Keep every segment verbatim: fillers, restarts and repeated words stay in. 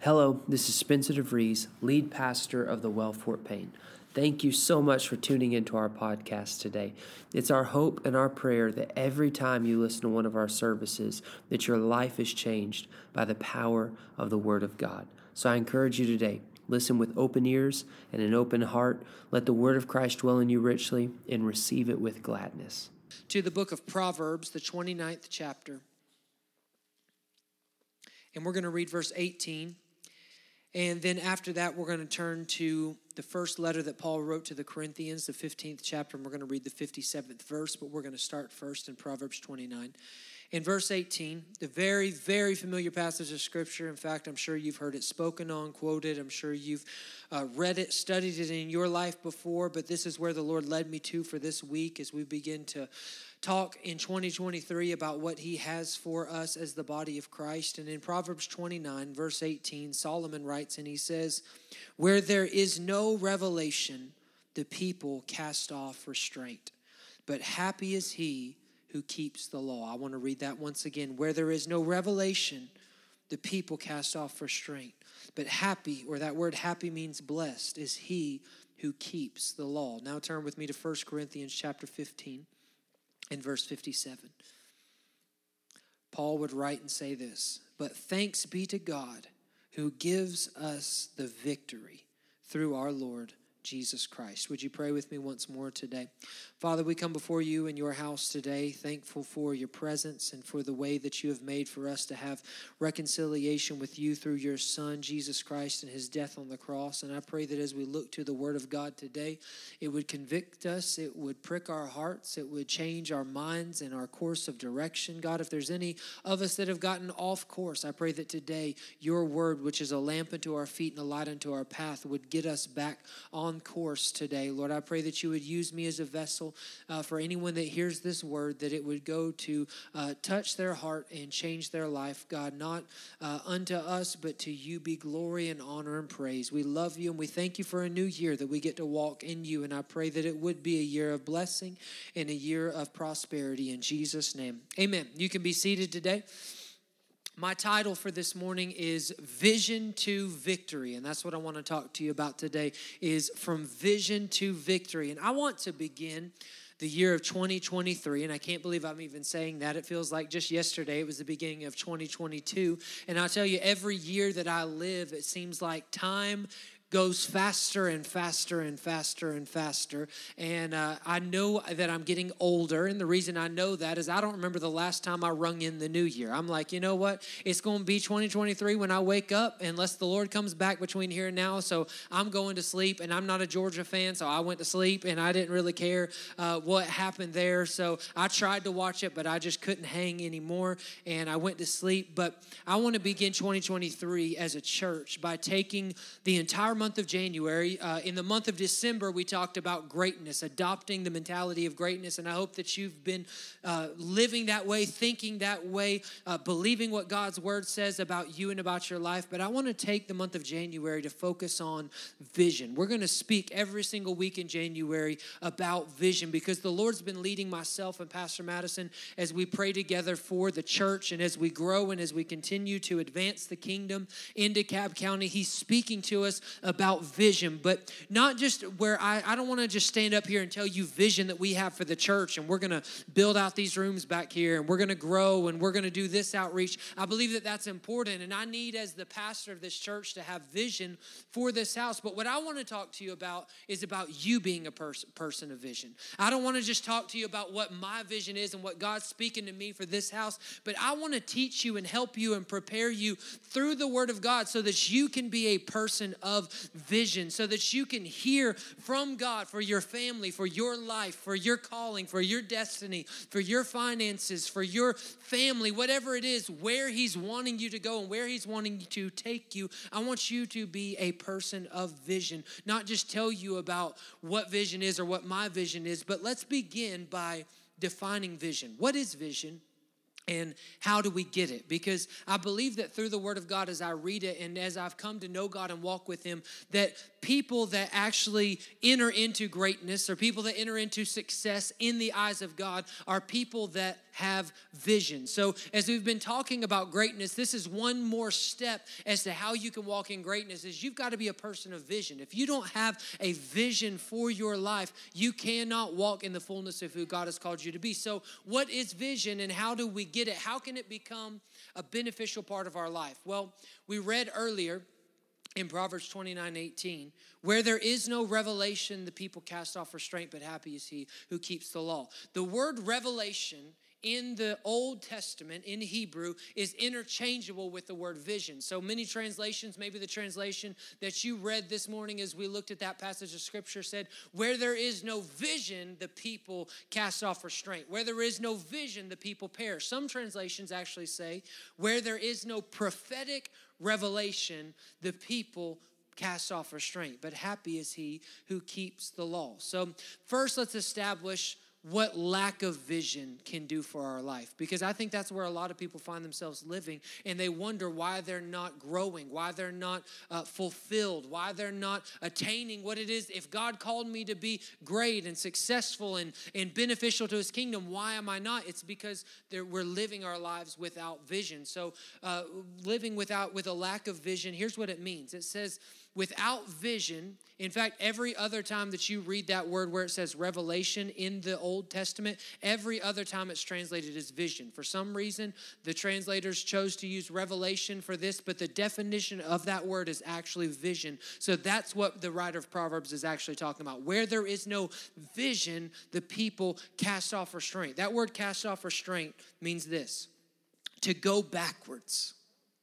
Hello, this is Spencer DeVries, lead pastor of the Well Fort Payne. Thank you so much for tuning into our podcast today. It's our hope and our prayer that every time you listen to one of our services, that your life is changed by the power of the Word of God. So I encourage you today, listen with open ears and an open heart. Let the Word of Christ dwell in you richly and receive it with gladness. To the book of Proverbs, the twenty-ninth chapter. And we're going to read verse eighteen. And then after that, we're going to turn to the first letter that Paul wrote to the Corinthians, the fifteenth chapter, and we're going to read the fifty-seventh verse, but we're going to start first in Proverbs twenty-nine. In verse eighteen, the very, very familiar passage of Scripture. In fact, I'm sure you've heard it spoken on, quoted. I'm sure you've uh, read it, studied it in your life before, but this is where the Lord led me to for this week as we begin to talk in twenty twenty-three about what he has for us as the body of Christ. And in Proverbs twenty-nine, verse eighteen, Solomon writes, and he says, "Where there is no revelation, the people cast off restraint. But happy is he who keeps the law." I want to read that once again. Where there is no revelation, the people cast off restraint. But happy, or that word happy means blessed, is he who keeps the law. Now turn with me to First Corinthians chapter fifteen. In verse fifty-seven, Paul would write and say this, "But thanks be to God who gives us the victory through our Lord Jesus Christ." Would you pray with me once more today? Father, we come before you in your house today, thankful for your presence and for the way that you have made for us to have reconciliation with you through your Son, Jesus Christ, and his death on the cross. And I pray that as we look to the Word of God today, it would convict us, it would prick our hearts, it would change our minds and our course of direction. God, if there's any of us that have gotten off course, I pray that today your Word, which is a lamp unto our feet and a light unto our path, would get us back on course today. Lord, I pray that you would use me as a vessel uh, for anyone that hears this word, that it would go to uh, touch their heart and change their life. God, not uh, unto us, but to you be glory and honor and praise. We love you and we thank you for a new year that we get to walk in you. And I pray that it would be a year of blessing and a year of prosperity in Jesus' name. Amen. You can be seated today. My title for this morning is Vision to Victory, and that's what I want to talk to you about today, is From Vision to Victory. And I want to begin the year of twenty twenty-three, and I can't believe I'm even saying that. It feels like just yesterday it was the beginning of twenty twenty-two, and I'll tell you, every year that I live, it seems like time goes faster and faster and faster and faster. And uh, I know that I'm getting older. And the reason I know that is I don't remember the last time I rung in the new year. I'm like, you know what? It's going to be twenty twenty-three when I wake up, unless the Lord comes back between here and now. So I'm going to sleep, and I'm not a Georgia fan, so I went to sleep, and I didn't really care uh, what happened there. So I tried to watch it, but I just couldn't hang anymore, and I went to sleep. But I want to begin twenty twenty-three as a church by taking the entire month of January. Uh, in the month of December, we talked about greatness, adopting the mentality of greatness, and I hope that you've been uh, living that way, thinking that way, uh, believing what God's word says about you and about your life. But I want to take the month of January to focus on vision. We're going to speak every single week in January about vision because the Lord's been leading myself and Pastor Madison as we pray together for the church, and as we grow and as we continue to advance the kingdom in DeKalb County. He's speaking to us about vision, but not just where I, I don't want to just stand up here and tell you vision that we have for the church, and we're going to build out these rooms back here, and we're going to grow, and we're going to do this outreach. I believe that that's important, and I need, as the pastor of this church, to have vision for this house. But what I want to talk to you about is about you being a pers- person of vision. I don't want to just talk to you about what my vision is and what God's speaking to me for this house, but I want to teach you and help you and prepare you through the Word of God so that you can be a person of vision. So that you can hear from God for your family, for your life, for your calling, for your destiny, for your finances, for your family, whatever it is, where he's wanting you to go and where he's wanting to take you. I want you to be a person of vision, not just tell you about what vision is or what my vision is, but let's begin by defining vision. What is vision? And how do we get it? Because I believe that through the Word of God, as I read it and as I've come to know God and walk with him, that people that actually enter into greatness or people that enter into success in the eyes of God are people that have vision. So as we've been talking about greatness, this is one more step as to how you can walk in greatness, is you've got to be a person of vision. If you don't have a vision for your life, you cannot walk in the fullness of who God has called you to be. So what is vision and how do we get it? How can it become a beneficial part of our life? Well, we read earlier in Proverbs twenty-nine eighteen, where there is no revelation, the people cast off restraint, but happy is he who keeps the law. The word revelation in the Old Testament, in Hebrew, is interchangeable with the word vision. So many translations, maybe the translation that you read this morning as we looked at that passage of Scripture said, where there is no vision, the people cast off restraint. Where there is no vision, the people perish. Some translations actually say, where there is no prophetic revelation, the people cast off restraint. But happy is he who keeps the law. So first, let's establish what lack of vision can do for our life. Because I think that's where a lot of people find themselves living, and they wonder why they're not growing, why they're not uh, fulfilled, why they're not attaining what it is. If God called me to be great and successful and, and beneficial to his kingdom, why am I not? It's because we're living our lives without vision. So uh, living without with a lack of vision, here's what it means. It says, without vision, in fact, every other time that you read that word where it says revelation in the Old Testament, every other time it's translated as vision. For some reason, the translators chose to use revelation for this, but the definition of that word is actually vision. So that's what the writer of Proverbs is actually talking about. Where there is no vision, the people cast off restraint. That word cast off restraint means this, to go backwards.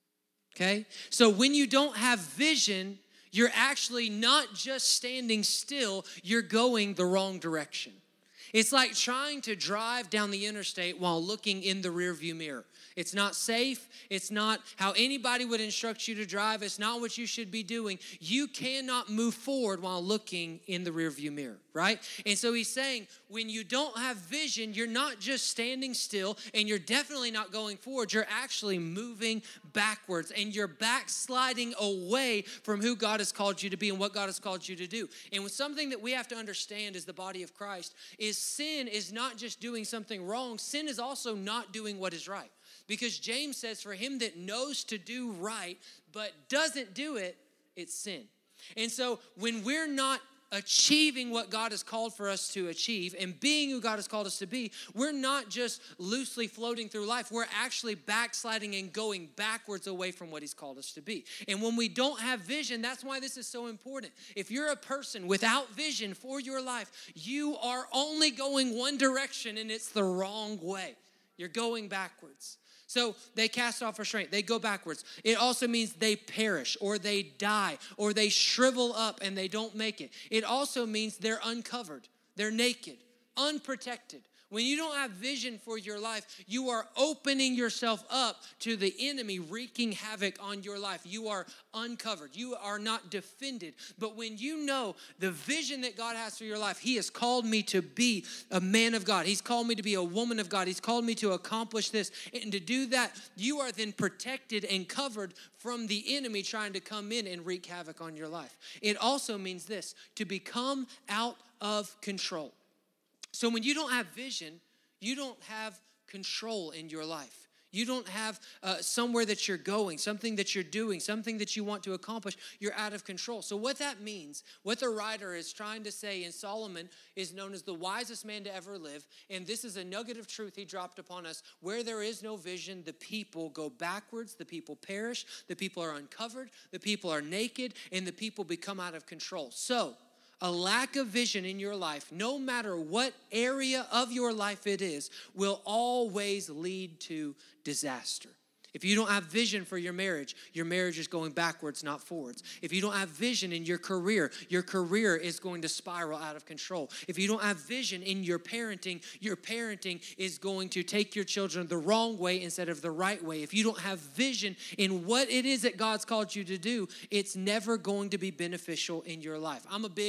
Okay? So when you don't have vision, you're actually not just standing still, you're going the wrong direction. It's like trying to drive down the interstate while looking in the rearview mirror. It's not safe. It's not how anybody would instruct you to drive. It's not what you should be doing. You cannot move forward while looking in the rearview mirror, right? And so he's saying when you don't have vision, you're not just standing still and you're definitely not going forward. You're actually moving backwards and you're backsliding away from who God has called you to be and what God has called you to do. And something that we have to understand as the body of Christ is sin is not just doing something wrong. Sin is also not doing what is right. Because James says for him that knows to do right but doesn't do it, it's sin. And so when we're not achieving what God has called for us to achieve and being who God has called us to be, we're not just loosely floating through life. We're actually backsliding and going backwards away from what he's called us to be. And when we don't have vision, that's why this is so important. If you're a person without vision for your life, you are only going one direction and it's the wrong way. You're going backwards. So they cast off restraint. They go backwards. It also means they perish or they die or they shrivel up and they don't make it. It also means they're uncovered. They're naked, unprotected. When you don't have vision for your life, you are opening yourself up to the enemy wreaking havoc on your life. You are uncovered. You are not defended. But when you know the vision that God has for your life, he has called me to be a man of God. He's called me to be a woman of God. He's called me to accomplish this. And to do that, you are then protected and covered from the enemy trying to come in and wreak havoc on your life. It also means this, to become out of control. So when you don't have vision, you don't have control in your life. You don't have uh, somewhere that you're going, something that you're doing, something that you want to accomplish. You're out of control. So what that means, what the writer is trying to say, and Solomon is known as the wisest man to ever live, and this is a nugget of truth he dropped upon us. Where there is no vision, the people go backwards, the people perish, the people are uncovered, the people are naked, and the people become out of control. So a lack of vision in your life, no matter what area of your life it is, will always lead to disaster. If you don't have vision for your marriage, your marriage is going backwards, not forwards. If you don't have vision in your career, your career is going to spiral out of control. If you don't have vision in your parenting, your parenting is going to take your children the wrong way instead of the right way. If you don't have vision in what it is that God's called you to do, it's never going to be beneficial in your life. I'm a big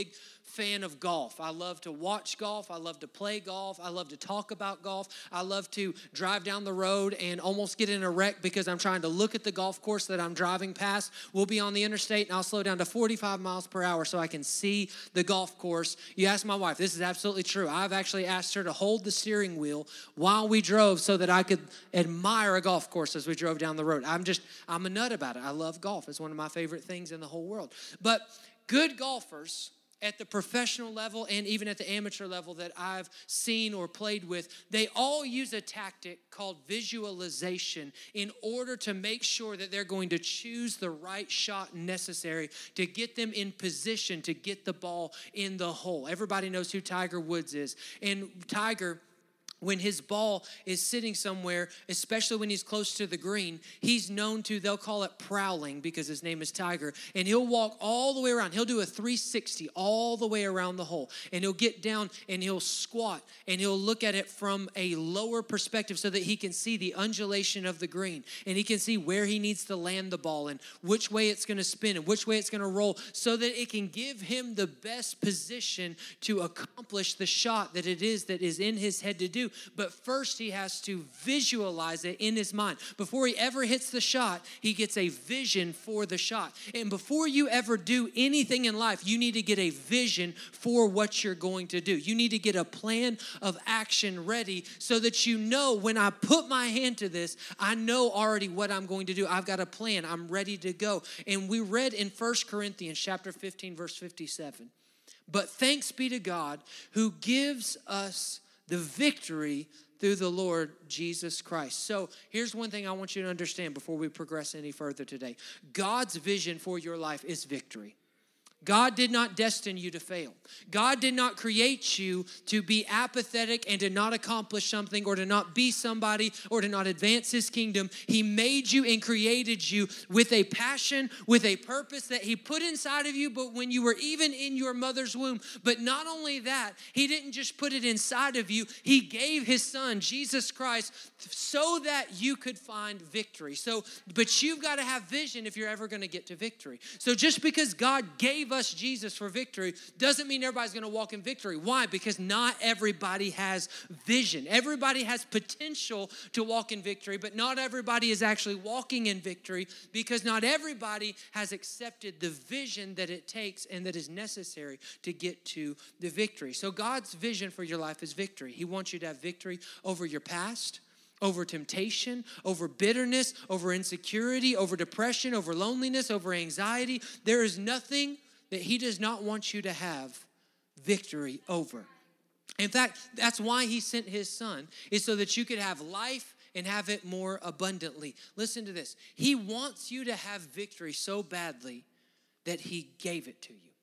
fan of golf. I love to watch golf. I love to play golf. I love to talk about golf. I love to drive down the road and almost get in a wreck because I'm trying to look at the golf course that I'm driving past. We'll be on the interstate and I'll slow down to forty-five miles per hour so I can see the golf course. You ask my wife, this is absolutely true. I've actually asked her to hold the steering wheel while we drove so that I could admire a golf course as we drove down the road. I'm just, I'm a nut about it. I love golf. It's one of my favorite things in the whole world. But good golfers at the professional level and even at the amateur level that I've seen or played with, they all use a tactic called visualization in order to make sure that they're going to choose the right shot necessary to get them in position to get the ball in the hole. Everybody knows who Tiger Woods is. And Tiger, when his ball is sitting somewhere, especially when he's close to the green, he's known to, they'll call it prowling because his name is Tiger. And he'll walk all the way around. He'll do a three sixty all the way around the hole. And he'll get down and he'll squat and he'll look at it from a lower perspective so that he can see the undulation of the green. And he can see where he needs to land the ball and which way it's going to spin and which way it's going to roll so that it can give him the best position to accomplish the shot that it is that is in his head to do. But first he has to visualize it in his mind. Before he ever hits the shot, he gets a vision for the shot. And before you ever do anything in life, you need to get a vision for what you're going to do. You need to get a plan of action ready so that you know when I put my hand to this, I know already what I'm going to do. I've got a plan. I'm ready to go. And we read in First Corinthians chapter fifteen, verse fifty-seven. But thanks be to God who gives us the victory through the Lord Jesus Christ. So here's one thing I want you to understand before we progress any further today. God's vision for your life is victory. God did not destine you to fail. God did not create you to be apathetic and to not accomplish something or to not be somebody or to not advance his kingdom. He made you and created you with a passion, with a purpose that he put inside of you, but when you were even in your mother's womb. But not only that, he didn't just put it inside of you. He gave his son, Jesus Christ, so that you could find victory. So, but you've got to have vision if you're ever going to get to victory. So just because God gave us Jesus for victory doesn't mean everybody's going to walk in victory. Why? Because not everybody has vision. Everybody has potential to walk in victory, but not everybody is actually walking in victory because not everybody has accepted the vision that it takes and that is necessary to get to the victory. So God's vision for your life is victory. He wants you to have victory over your past, over temptation, over bitterness, over insecurity, over depression, over loneliness, over anxiety. There is nothing that he does not want you to have victory over. In fact, that's why he sent his son, is so that you could have life and have it more abundantly. Listen to this. He wants you to have victory so badly that he gave it to you.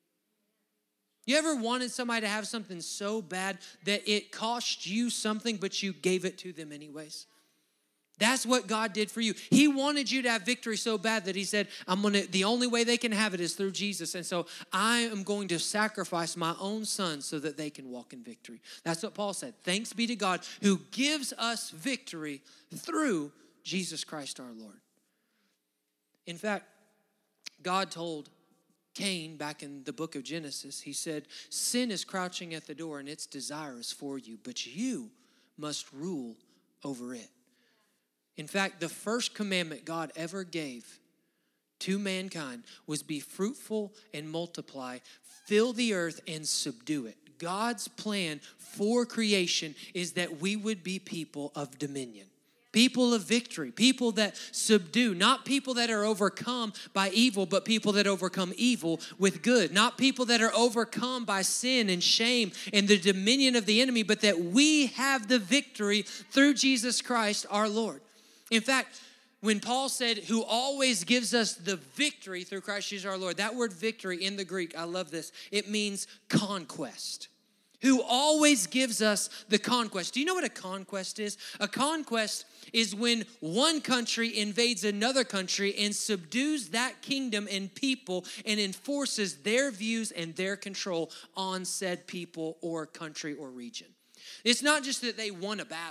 You ever wanted somebody to have something so bad that it cost you something, but you gave it to them anyways? That's what God did for you. He wanted you to have victory so bad that he said, I'm gonna, the only way they can have it is through Jesus. And so I am going to sacrifice my own son so that they can walk in victory. That's what Paul said. Thanks be to God who gives us victory through Jesus Christ our Lord. In fact, God told Cain back in the book of Genesis, he said, sin is crouching at the door and its desire is for you, but you must rule over it. In fact, the first commandment God ever gave to mankind was be fruitful and multiply, fill the earth and subdue it. God's plan for creation is that we would be people of dominion. People of victory, people that subdue, not people that are overcome by evil, but people that overcome evil with good. Not people that are overcome by sin and shame and the dominion of the enemy, but that we have the victory through Jesus Christ our Lord. In fact, when Paul said, who always gives us the victory through Christ Jesus our Lord, that word victory in the Greek, I love this, it means conquest. Who always gives us the conquest. Do you know what a conquest is? A conquest is when one country invades another country and subdues that kingdom and people and enforces their views and their control on said people or country or region. It's not just that they won a battle.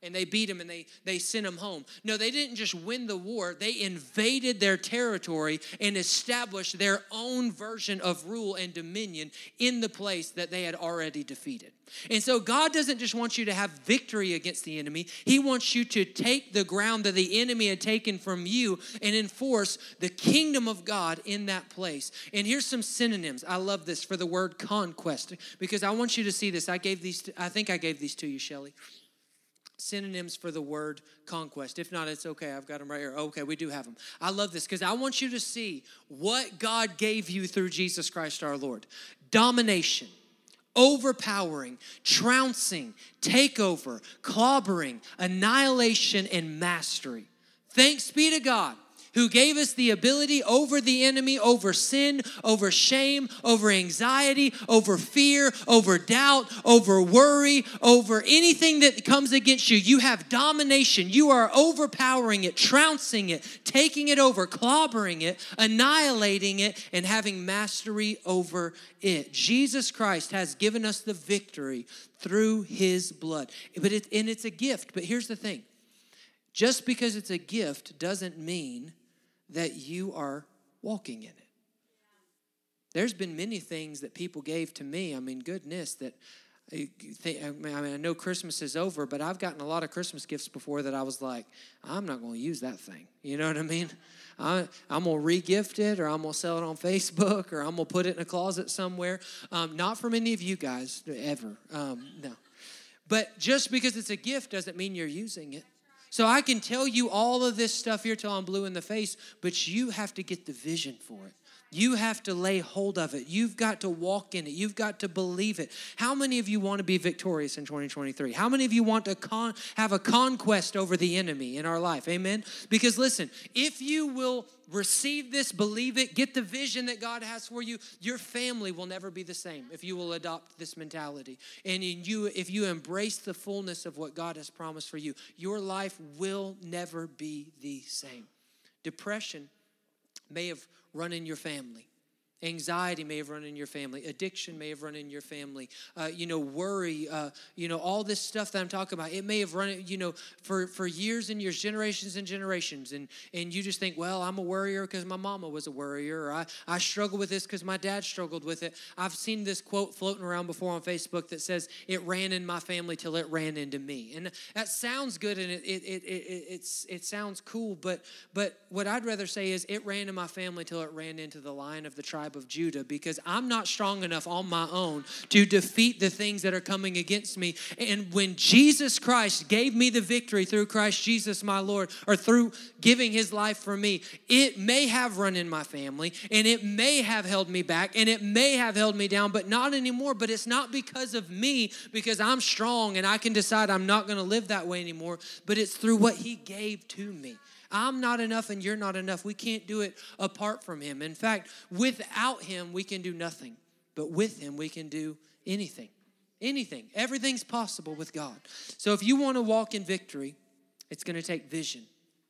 and they beat him and they, they sent him home. No, they didn't just win the war. They invaded their territory and established their own version of rule and dominion in the place that they had already defeated. And so God doesn't just want you to have victory against the enemy. He wants you to take the ground that the enemy had taken from you and enforce the kingdom of God in that place. And here's some synonyms. I love this for the word conquest, because I want you to see this. I gave these, to, I think I gave these to you, Shelley. Synonyms for the word conquest. If not, it's okay. I've got them right here. Okay, we do have them. I love this because I want you to see what God gave you through Jesus Christ our Lord. Domination, overpowering, trouncing, takeover, clobbering, annihilation, and mastery. Thanks be to God who gave us the ability over the enemy, over sin, over shame, over anxiety, over fear, over doubt, over worry, over anything that comes against you. You have domination. You are overpowering it, trouncing it, taking it over, clobbering it, annihilating it, and having mastery over it. Jesus Christ has given us the victory through his blood. But it, and it's a gift. But here's the thing. Just because it's a gift doesn't mean that you are walking in it. There's been many things that people gave to me. I mean, goodness, that I, think, I mean, I know Christmas is over, but I've gotten a lot of Christmas gifts before that I was like, I'm not going to use that thing. You know what I mean? I, I'm going to re-gift it, or I'm going to sell it on Facebook, or I'm going to put it in a closet somewhere. Um, not from any of you guys, ever. Um, no. But just because it's a gift doesn't mean you're using it. So I can tell you all of this stuff here till I'm blue in the face, but you have to get the vision for it. You have to lay hold of it. You've got to walk in it. You've got to believe it. How many of you want to be victorious in twenty twenty-three? How many of you want to con- have a conquest over the enemy in our life? Amen? Because listen, if you will receive this, believe it, get the vision that God has for you, your family will never be the same if you will adopt this mentality. And you, if you embrace the fullness of what God has promised for you, your life will never be the same. Depression may have run in your family. Anxiety may have run in your family. Addiction may have run in your family. Uh, you know, worry, uh, you know, all this stuff that I'm talking about, it may have run, you know, for, for years and years, generations and generations. And, and you just think, well, I'm a worrier because my mama was a worrier. Or I, I struggle with this because my dad struggled with it. I've seen this quote floating around before on Facebook that says, it ran in my family till it ran into me. And that sounds good and it it it, it it's it sounds cool. But, but what I'd rather say is it ran in my family till it ran into the line of the tribe of Judah, because I'm not strong enough on my own to defeat the things that are coming against me. And when Jesus Christ gave me the victory through Christ Jesus my Lord, or through giving his life for me, it may have run in my family and it may have held me back and it may have held me down, but not anymore. But it's not because of me, because I'm strong and I can decide I'm not going to live that way anymore, but it's through what he gave to me. I'm not enough and you're not enough. We can't do it apart from him. In fact, without him, we can do nothing. But with him, we can do anything. Anything. Everything's possible with God. So if you want to walk in victory, it's going to take vision.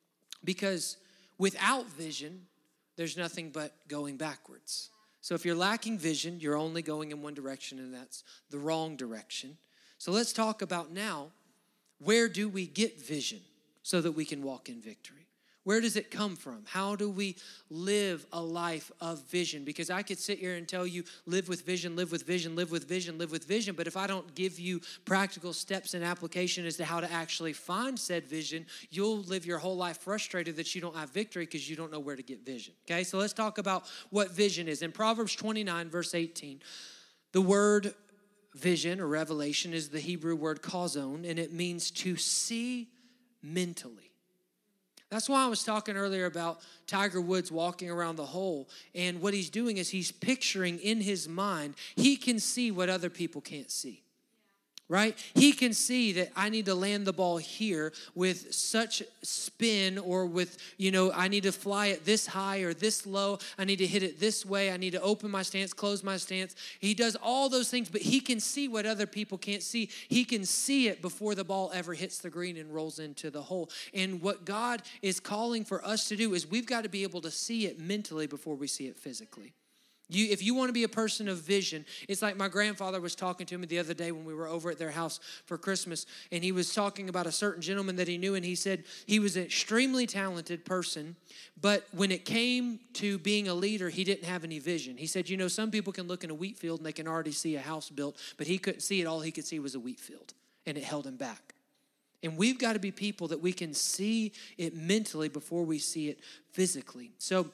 Because without vision, there's nothing but going backwards. So if you're lacking vision, you're only going in one direction, and that's the wrong direction. So let's talk about now, where do we get vision so that we can walk in victory? Where does it come from? How do we live a life of vision? Because I could sit here and tell you, live with vision, live with vision, live with vision, live with vision. But if I don't give you practical steps and application as to how to actually find said vision, you'll live your whole life frustrated that you don't have victory because you don't know where to get vision. Okay, so let's talk about what vision is. In Proverbs twenty-nine, verse eighteen, the word vision or revelation is the Hebrew word kazon, and it means to see mentally. That's why I was talking earlier about Tiger Woods walking around the hole. And what he's doing is he's picturing in his mind, he can see what other people can't see. Right? He can see that I need to land the ball here with such spin, or with, you know, I need to fly it this high or this low. I need to hit it this way. I need to open my stance, close my stance. He does all those things, but he can see what other people can't see. He can see it before the ball ever hits the green and rolls into the hole. And what God is calling for us to do is we've got to be able to see it mentally before we see it physically. You, if you want to be a person of vision, it's like my grandfather was talking to me the other day when we were over at their house for Christmas, and he was talking about a certain gentleman that he knew, and he said he was an extremely talented person, but when it came to being a leader, he didn't have any vision. He said, you know, some people can look in a wheat field and they can already see a house built, but he couldn't see it. All he could see was a wheat field, and it held him back. And we've got to be people that we can see it mentally before we see it physically. So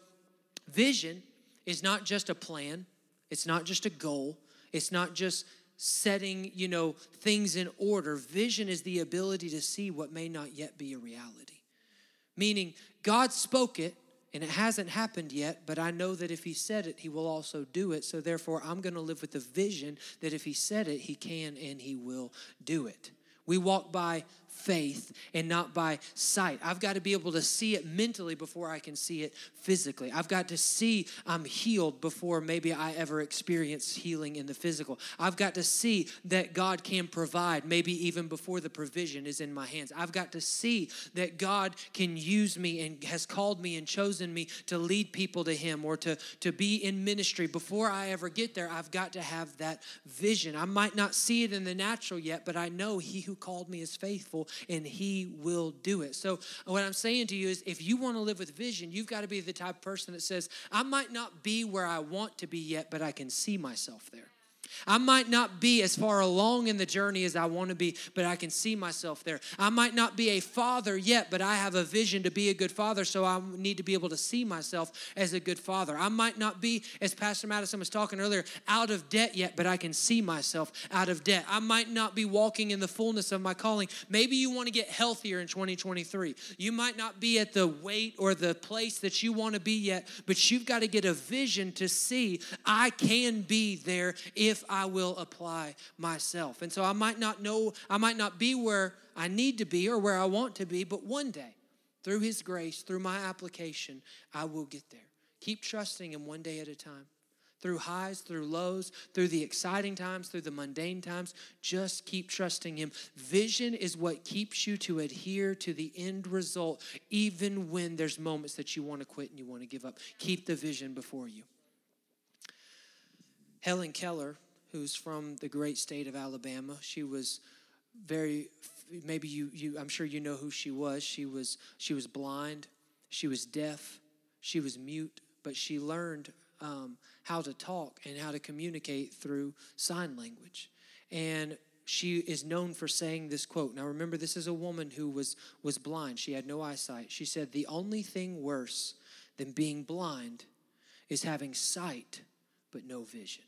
vision is not just a plan. It's not just a goal. It's not just setting, you know, things in order. Vision is the ability to see what may not yet be a reality. Meaning, God spoke it, and it hasn't happened yet, but I know that if he said it, he will also do it. So therefore, I'm going to live with the vision that if he said it, he can and he will do it. We walk by faith and not by sight. I've got to be able to see it mentally before I can see it physically. I've got to see I'm healed before maybe I ever experience healing in the physical. I've got to see that God can provide maybe even before the provision is in my hands. I've got to see that God can use me and has called me and chosen me to lead people to him or to, to be in ministry. Before I ever get there, I've got to have that vision. I might not see it in the natural yet, but I know he who called me is faithful and he will do it. So what I'm saying to you is if you want to live with vision, you've got to be the type of person that says, I might not be where I want to be yet, but I can see myself there. I might not be as far along in the journey as I want to be, but I can see myself there. I might not be a father yet, but I have a vision to be a good father, so I need to be able to see myself as a good father. I might not be, as Pastor Madison was talking earlier, out of debt yet, but I can see myself out of debt. I might not be walking in the fullness of my calling. Maybe you want to get healthier in twenty twenty-three. You might not be at the weight or the place that you want to be yet, but you've got to get a vision to see I can be there if I will apply myself. And so I might not know, I might not be where I need to be or where I want to be, but one day, through his grace, through my application, I will get there. Keep trusting him one day at a time. Through highs, through lows, through the exciting times, through the mundane times, just keep trusting him. Vision is what keeps you to adhere to the end result, even when there's moments that you want to quit and you want to give up. Keep the vision before you. Helen Keller, who's from the great state of Alabama. She was very, maybe you, you, I'm sure you know who she was. She was, she was blind, she was deaf, she was mute, but she learned um, how to talk and how to communicate through sign language. And she is known for saying this quote. Now remember, this is a woman who was, was blind. She had no eyesight. She said, the only thing worse than being blind is having sight but no vision.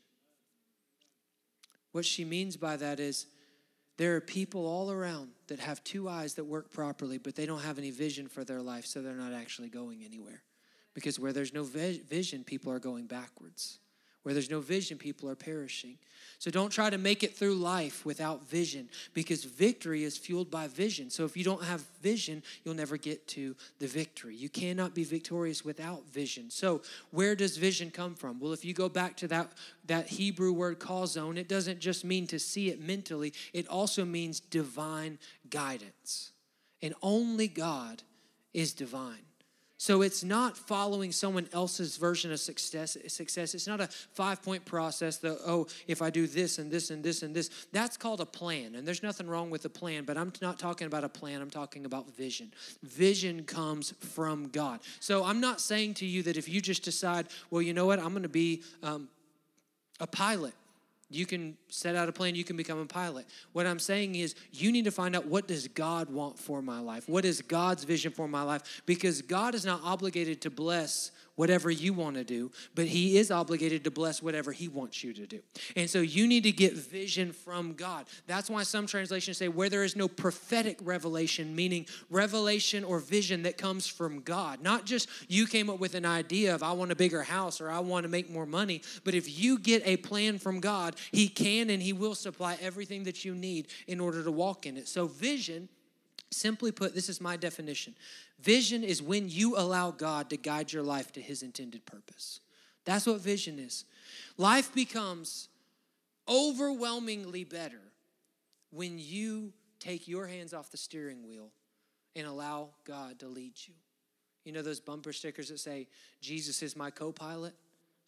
What she means by that is there are people all around that have two eyes that work properly, but they don't have any vision for their life, so they're not actually going anywhere. Because where there's no vision, people are going backwards. Where there's no vision, people are perishing. So don't try to make it through life without vision, because victory is fueled by vision. So if you don't have vision, you'll never get to the victory. You cannot be victorious without vision. So where does vision come from? Well, if you go back to that, that Hebrew word chazon, it doesn't just mean to see it mentally. It also means divine guidance. And only God is divine. So it's not following someone else's version of success. Success. It's not a five-point process that, oh, if I do this and this and this and this. That's called a plan, and there's nothing wrong with a plan, but I'm not talking about a plan. I'm talking about vision. Vision comes from God. So I'm not saying to you that if you just decide, well, you know what, I'm going to be um, a pilot. You can set out a plan, you can become a pilot. What I'm saying is you need to find out, what does God want for my life? What is God's vision for my life? Because God is not obligated to bless whatever you want to do, but he is obligated to bless whatever he wants you to do. And so you need to get vision from God. That's why some translations say where there is no prophetic revelation, meaning revelation or vision that comes from God. Not just you came up with an idea of I want a bigger house or I want to make more money, but if you get a plan from God, he can and he will supply everything that you need in order to walk in it. So vision, simply put, this is my definition. Vision is when you allow God to guide your life to his intended purpose. That's what vision is. Life becomes overwhelmingly better when you take your hands off the steering wheel and allow God to lead you. You know those bumper stickers that say, Jesus is my co-pilot?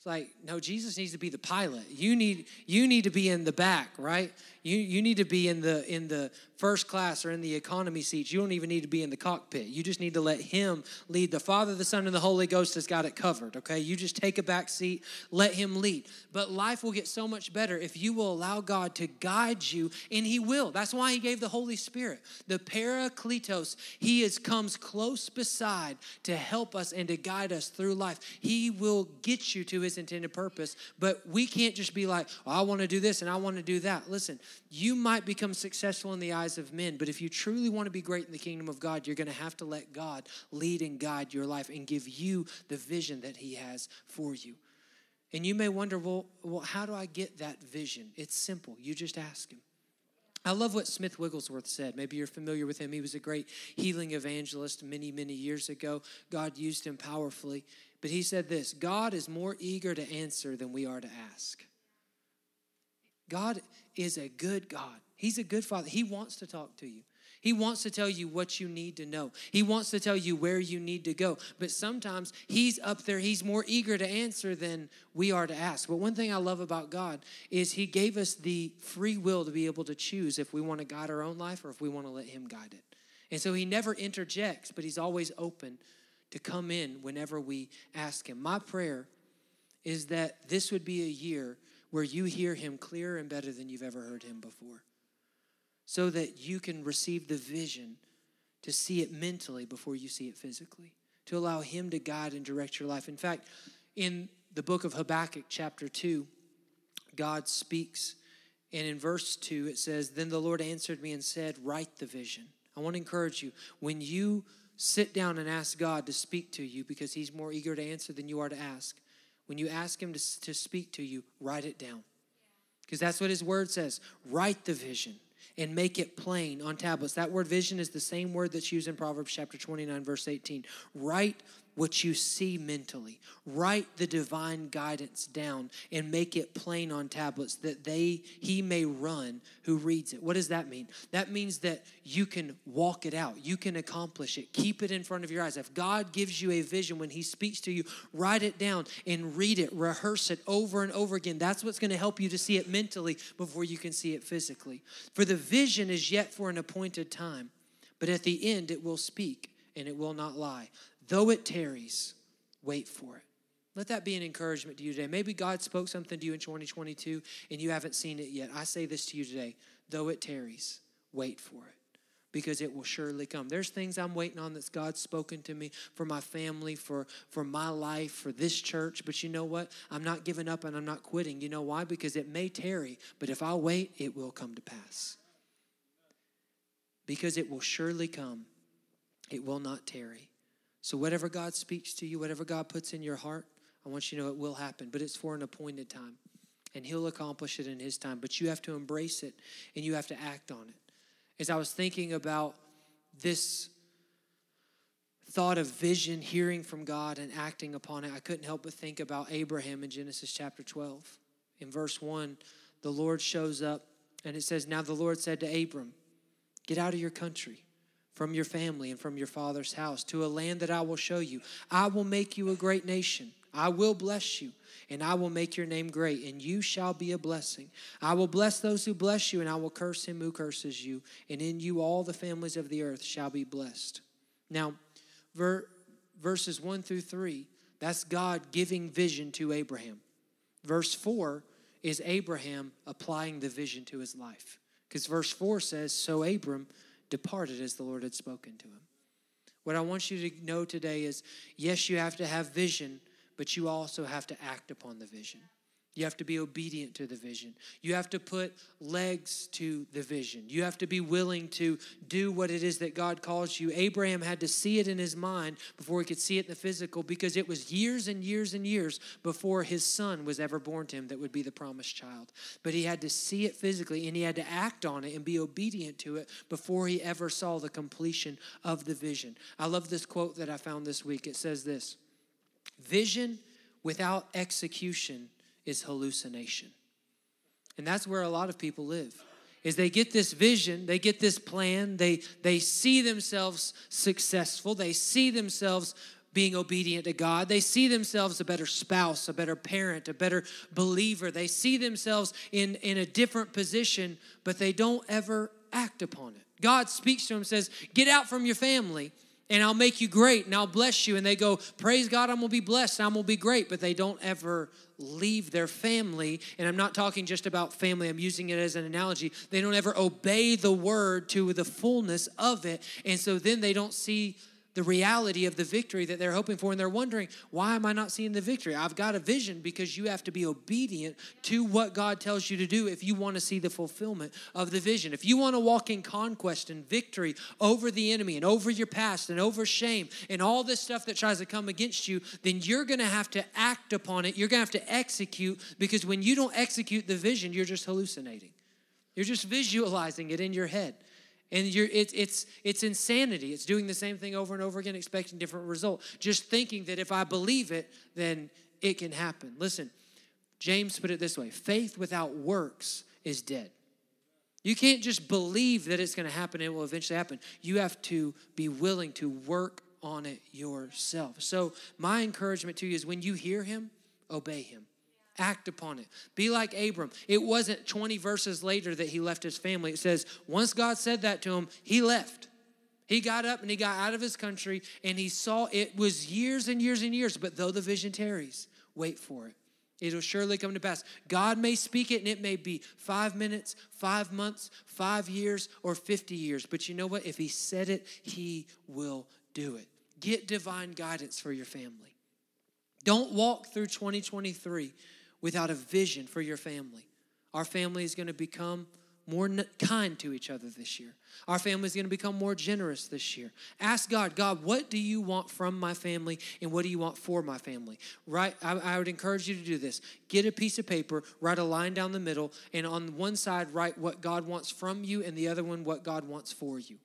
It's like, no, Jesus needs to be the pilot. You need you need to be in the back, right? You you need to be in the in the first class or in the economy seats. You don't even need to be in the cockpit. You just need to let him lead. The Father, the Son, and the Holy Ghost has got it covered, okay? You just take a back seat, let him lead. But life will get so much better if you will allow God to guide you, and he will. That's why he gave the Holy Spirit. The Parakletos, he is comes close beside to help us and to guide us through life. He will get you to his intended purpose, but we can't just be like, oh, I want to do this and I want to do that. Listen, you might become successful in the eyes of men, but if you truly want to be great in the kingdom of God, you're going to have to let God lead and guide your life and give you the vision that he has for you. And you may wonder, well, well, how do I get that vision? It's simple. You just ask him. I love what Smith Wigglesworth said. Maybe you're familiar with him. He was a great healing evangelist many, many years ago. God used him powerfully. But he said this, God is more eager to answer than we are to ask. God is a good God. He's a good Father. He wants to talk to you. He wants to tell you what you need to know. He wants to tell you where you need to go. But sometimes he's up there. He's more eager to answer than we are to ask. But one thing I love about God is he gave us the free will to be able to choose if we want to guide our own life or if we want to let him guide it. And so he never interjects, but he's always open to come in whenever we ask him. My prayer is that this would be a year where you hear him clearer and better than you've ever heard him before, so that you can receive the vision to see it mentally before you see it physically, to allow him to guide and direct your life. In fact, in the book of Habakkuk chapter two, God speaks, and in verse two it says, "Then the Lord answered me and said, write the vision." I want to encourage you, when you sit down and ask God to speak to you, because he's more eager to answer than you are to ask, when you ask him to, to speak to you, write it down. Because that's what his word says. Write the vision and make it plain on tablets. That word vision is the same word that's used in Proverbs chapter twenty-nine, verse eighteen. Write what you see mentally. Write the divine guidance down and make it plain on tablets that they he may run who reads it. What does that mean? That means that you can walk it out. You can accomplish it. Keep it in front of your eyes. If God gives you a vision when he speaks to you, write it down and read it. Rehearse it over and over again. That's what's going to help you to see it mentally before you can see it physically. For the vision is yet for an appointed time, but at the end it will speak and it will not lie. Though it tarries, wait for it. Let that be an encouragement to you today. Maybe God spoke something to you in twenty twenty-two and you haven't seen it yet. I say this to you today. Though it tarries, wait for it, because it will surely come. There's things I'm waiting on that's God's spoken to me for my family, for, for my life, for this church. But you know what? I'm not giving up and I'm not quitting. You know why? Because it may tarry, but if I wait, it will come to pass. Because it will surely come. It will not tarry. So whatever God speaks to you, whatever God puts in your heart, I want you to know it will happen, but it's for an appointed time. And he'll accomplish it in his time. But you have to embrace it and you have to act on it. As I was thinking about this thought of vision, hearing from God and acting upon it, I couldn't help but think about Abraham in Genesis chapter twelve. In verse one, the Lord shows up and it says, "Now the Lord said to Abram, get out of your country, from your family and from your father's house, to a land that I will show you. I will make you a great nation. I will bless you, and I will make your name great, and you shall be a blessing. I will bless those who bless you, and I will curse him who curses you, and in you all the families of the earth shall be blessed." Now, ver- verses one through three, that's God giving vision to Abraham. Verse four is Abraham applying the vision to his life. Because verse four says, "So Abram departed as the Lord had spoken to him." What I want you to know today is, yes, you have to have vision, but you also have to act upon the vision. You have to be obedient to the vision. You have to put legs to the vision. You have to be willing to do what it is that God calls you. Abraham had to see it in his mind before he could see it in the physical, because it was years and years and years before his son was ever born to him that would be the promised child. But he had to see it physically, and he had to act on it and be obedient to it before he ever saw the completion of the vision. I love this quote that I found this week. It says this: "Vision without execution is hallucination." And that's where a lot of people live. Is they get this vision, they get this plan, they they see themselves successful, they see themselves being obedient to God. They see themselves a better spouse, a better parent, a better believer. They see themselves in, in a different position, but they don't ever act upon it. God speaks to them and says, get out from your family and I'll make you great and I'll bless you. And they go, praise God, I'm going to be blessed and I'm going to be great. But they don't ever leave their family. And I'm not talking just about family. I'm using it as an analogy. They don't ever obey the word to the fullness of it. And so then they don't see the reality of the victory that they're hoping for. And they're wondering, why am I not seeing the victory? I've got a vision, because you have to be obedient to what God tells you to do if you want to see the fulfillment of the vision. If you want to walk in conquest and victory over the enemy and over your past and over shame and all this stuff that tries to come against you, then you're going to have to act upon it. You're going to have to execute, because when you don't execute the vision, you're just hallucinating. You're just visualizing it in your head. And you're, it's, it's, it's insanity. It's doing the same thing over and over again, expecting different result. Just thinking that if I believe it, then it can happen. Listen, James put it this way: faith without works is dead. You can't just believe that it's going to happen and it will eventually happen. You have to be willing to work on it yourself. So my encouragement to you is, when you hear him, obey him. Act upon it. Be like Abram. It wasn't twenty verses later that he left his family. It says once God said that to him, he left. He got up and he got out of his country, and he saw it was years and years and years. But though the vision tarries, wait for it. It'll surely come to pass. God may speak it, and it may be five minutes, five months, five years, or fifty years. But you know what? If he said it, he will do it. Get divine guidance for your family. Don't walk through twenty twenty-three without a vision for your family. Our family is going to become more kind to each other this year. Our family is going to become more generous this year. Ask God, God, what do you want from my family, and what do you want for my family? Right? I, I would encourage you to do this. Get a piece of paper, write a line down the middle, and on one side, write what God wants from you, and the other one, what God wants for you.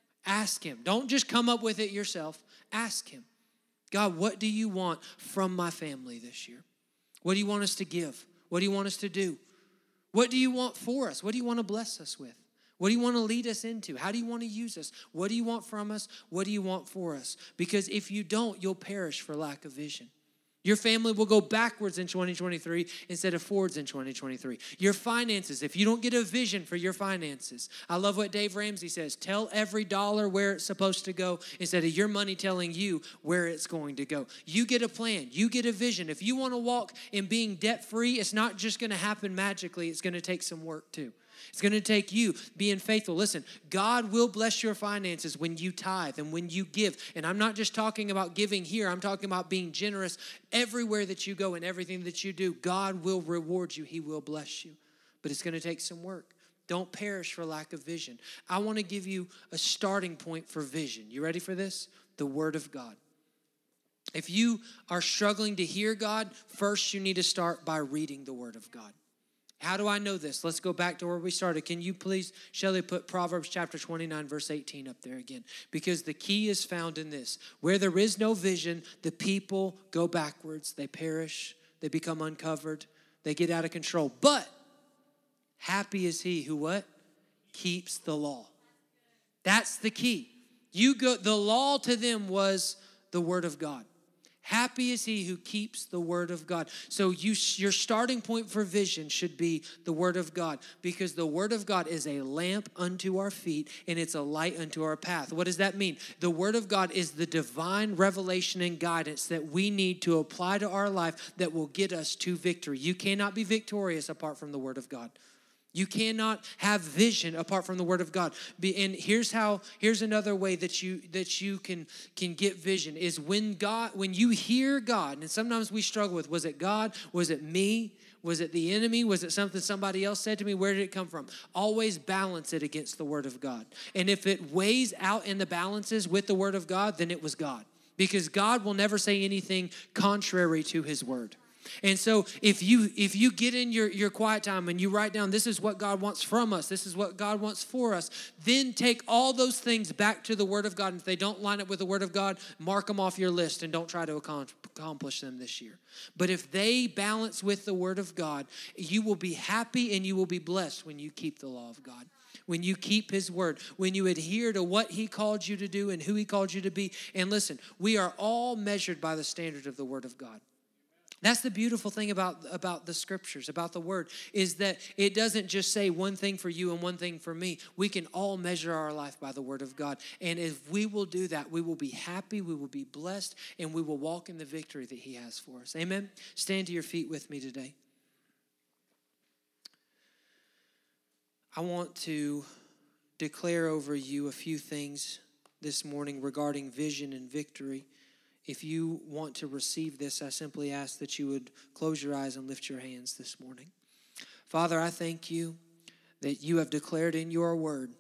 Ask him. Don't just come up with it yourself. Ask him. God, what do you want from my family this year? What do you want us to give? What do you want us to do? What do you want for us? What do you want to bless us with? What do you want to lead us into? How do you want to use us? What do you want from us? What do you want for us? Because if you don't, you'll perish for lack of vision. Your family will go backwards in twenty twenty-three instead of forwards in twenty twenty-three. Your finances, if you don't get a vision for your finances. I love what Dave Ramsey says. Tell every dollar where it's supposed to go instead of your money telling you where it's going to go. You get a plan. You get a vision. If you want to walk in being debt-free, it's not just going to happen magically. It's going to take some work too. It's going to take you being faithful. Listen, God will bless your finances when you tithe and when you give. And I'm not just talking about giving here. I'm talking about being generous everywhere that you go and everything that you do. God will reward you. He will bless you. But it's going to take some work. Don't perish for lack of vision. I want to give you a starting point for vision. You ready for this? The Word of God. If you are struggling to hear God, first you need to start by reading the Word of God. How do I know this? Let's go back to where we started. Can you please, Shelley, put Proverbs chapter twenty-nine, verse eighteen up there again? Because the key is found in this. Where there is no vision, the people go backwards. They perish. They become uncovered. They get out of control. But happy is he who what? Keeps the law. That's the key. You go. The law to them was the Word of God. Happy is he who keeps the Word of God. So you, your starting point for vision should be the Word of God, because the Word of God is a lamp unto our feet and it's a light unto our path. What does that mean? The Word of God is the divine revelation and guidance that we need to apply to our life that will get us to victory. You cannot be victorious apart from the Word of God. You cannot have vision apart from the Word of God. And here's how, here's another way that you that you can, can get vision is when God, when you hear God, and sometimes we struggle with, was it God? Was it me? Was it the enemy? Was it something somebody else said to me? Where did it come from? Always balance it against the Word of God. And if it weighs out in the balances with the Word of God, then it was God. Because God will never say anything contrary to His Word. And so if you if you get in your, your quiet time and you write down, this is what God wants from us, this is what God wants for us, then take all those things back to the Word of God. And if they don't line up with the Word of God, mark them off your list and don't try to accomplish them this year. But if they balance with the Word of God, you will be happy and you will be blessed when you keep the law of God. when you keep his word, when you adhere to what he called you to do and who he called you to be. And listen, we are all measured by the standard of the word of God. That's the beautiful thing about, about the scriptures, about the word, is that it doesn't just say one thing for you and one thing for me. We can all measure our life by the word of God. And if we will do that, we will be happy, we will be blessed, and we will walk in the victory that he has for us. Amen? Stand to your feet with me today. I want to declare over you a few things this morning regarding vision and victory. If you want to receive this, I simply ask that you would close your eyes and lift your hands this morning. Father, I thank you that you have declared in your word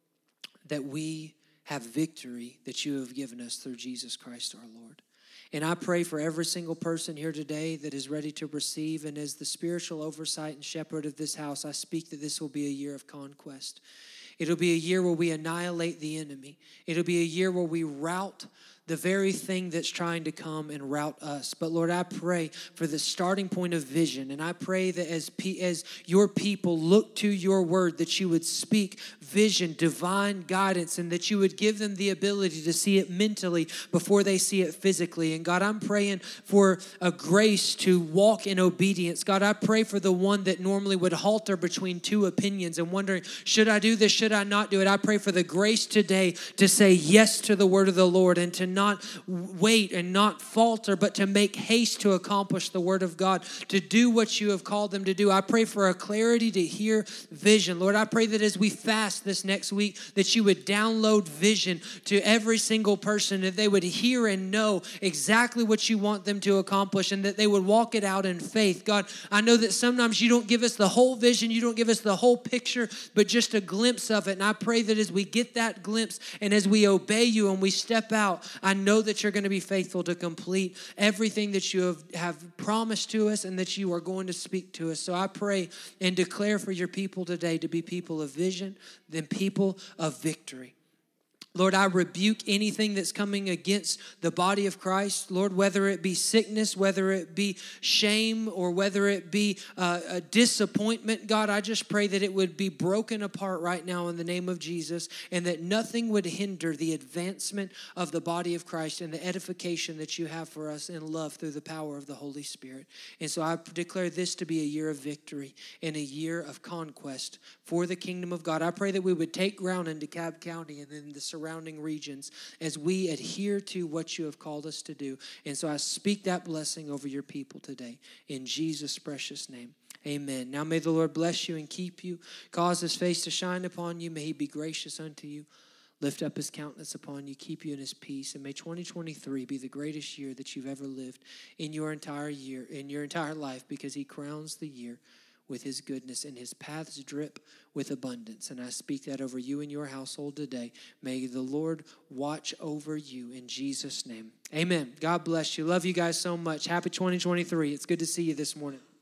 that we have victory that you have given us through Jesus Christ our Lord. And I pray for every single person here today that is ready to receive. And as the spiritual oversight and shepherd of this house, I speak that this will be a year of conquest. It'll be a year where we annihilate the enemy. It'll be a year where we rout the very thing that's trying to come and rout us. But Lord, I pray for the starting point of vision. And I pray that as, pe- as your people look to your word, that you would speak vision, divine guidance, and that you would give them the ability to see it mentally before they see it physically. And God, I'm praying for a grace to walk in obedience. God, I pray for the one that normally would halter between two opinions and wondering, should I do this, should I not do it? I pray for the grace today to say yes to the word of the Lord and to not wait and not falter, but to make haste to accomplish the word of God, to do what you have called them to do. I pray for a clarity to hear vision. Lord, I pray that as we fast this next week, that you would download vision to every single person, that they would hear and know exactly what you want them to accomplish, and that they would walk it out in faith. God, I know that sometimes you don't give us the whole vision, you don't give us the whole picture, but just a glimpse of it. And I pray that as we get that glimpse and as we obey you and we step out, I know that you're going to be faithful to complete everything that you have, have promised to us and that you are going to speak to us. So I pray and declare for your people today to be people of vision, then people of victory. Lord, I rebuke anything that's coming against the body of Christ. Lord, whether it be sickness, whether it be shame, or whether it be uh, a disappointment, God, I just pray that it would be broken apart right now in the name of Jesus, and that nothing would hinder the advancement of the body of Christ and the edification that you have for us in love through the power of the Holy Spirit. And so I declare this to be a year of victory and a year of conquest for the kingdom of God. I pray that we would take ground in DeKalb County and in the surrounding surrounding regions as we adhere to what you have called us to do. And so I speak that blessing over your people today in Jesus' precious name. Amen. Now may the Lord bless you and keep you, cause his face to shine upon you. May he be gracious unto you, lift up his countenance upon you, keep you in his peace. And may twenty twenty-three be the greatest year that you've ever lived in your entire year, in your entire life, because he crowns the year with his goodness, and his paths drip with abundance. And I speak that over you and your household today. May the Lord watch over you in Jesus' name. Amen. God bless you. Love you guys so much. Happy twenty twenty-three. It's good to see you this morning.